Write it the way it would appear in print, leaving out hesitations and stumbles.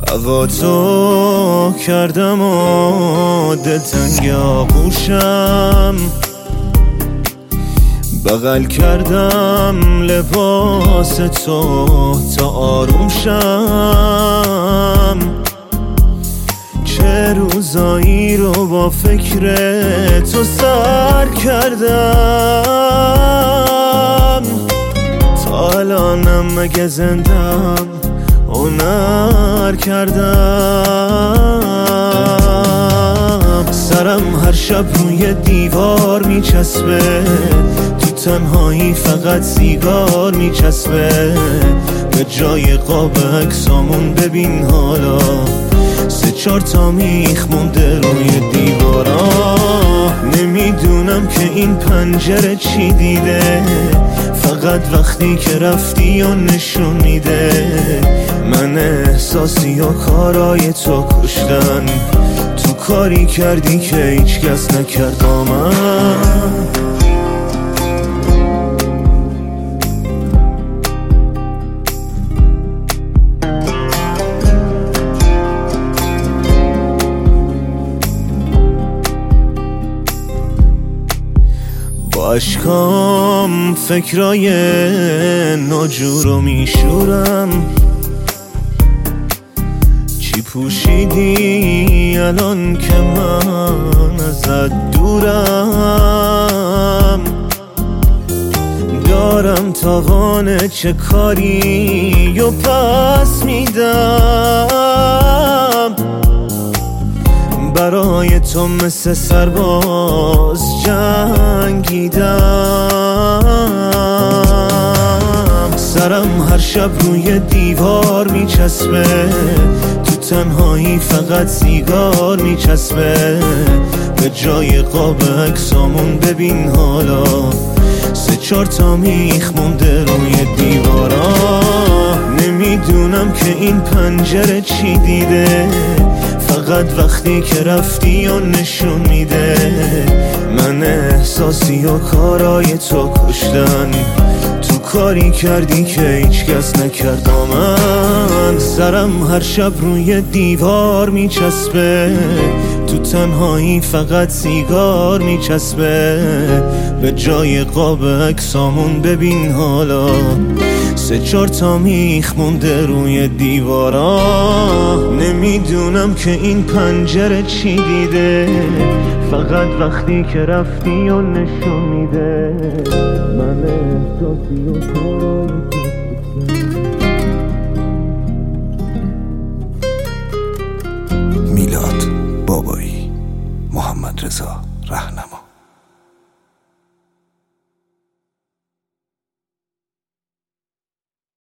هوا تو کردم و دلتنگ آغوشم، بغل کردم لباس تو تا آروم شم. چه روزایی رو با فکر تو سر کردم، تا الانم مگه زندم هنر کردم. سرم هر شب روی دیوار میچسبه، تو تنهایی فقط سیگار میچسبه. به جای قاب عکسامون ببین حالا 3-4 تا میخ مونده روی دیوارا. نمیدونم که این پنجره چی دیده، فقط وقتی که رفتی و نشون میده. من احساسی و کارای تو کشتن، تو کاری کردی که هیچ کس نکرد با من. با اشکام فکرای ناجور رو میشورم. چی پوشیدی الان که من ازت دورم؟ دارم تاوان چه کاری و پس میدم. برای تو مثل سرباز جنگیدم. سرم هر شب روی دیوار میچسبه، تو تنهایی فقط سیگار میچسبه. به جای قاب عکسامون ببین حالا 3-4 تا میخ مونده روی دیوارا. نمیدونم که این پنجره چی دیده، فقط وقتی که رفتی و نشون میده. من احساسی و کارای تو کشتن، تو کاری کردی که هیچ کس نکرد با من. سرم هر شب روی دیوار میچسبه، تو تنهایی فقط سیگار میچسبه. به جای قاب عکسامون ببین حالا 3-4 تا میخ مونده روی دیوارا. نمیدونم که این پنجره چی دیده، فقط وقتی که رفتی و نشون میده. من احساسی و کارای میلاد بابایی، محمد رضا رهنما.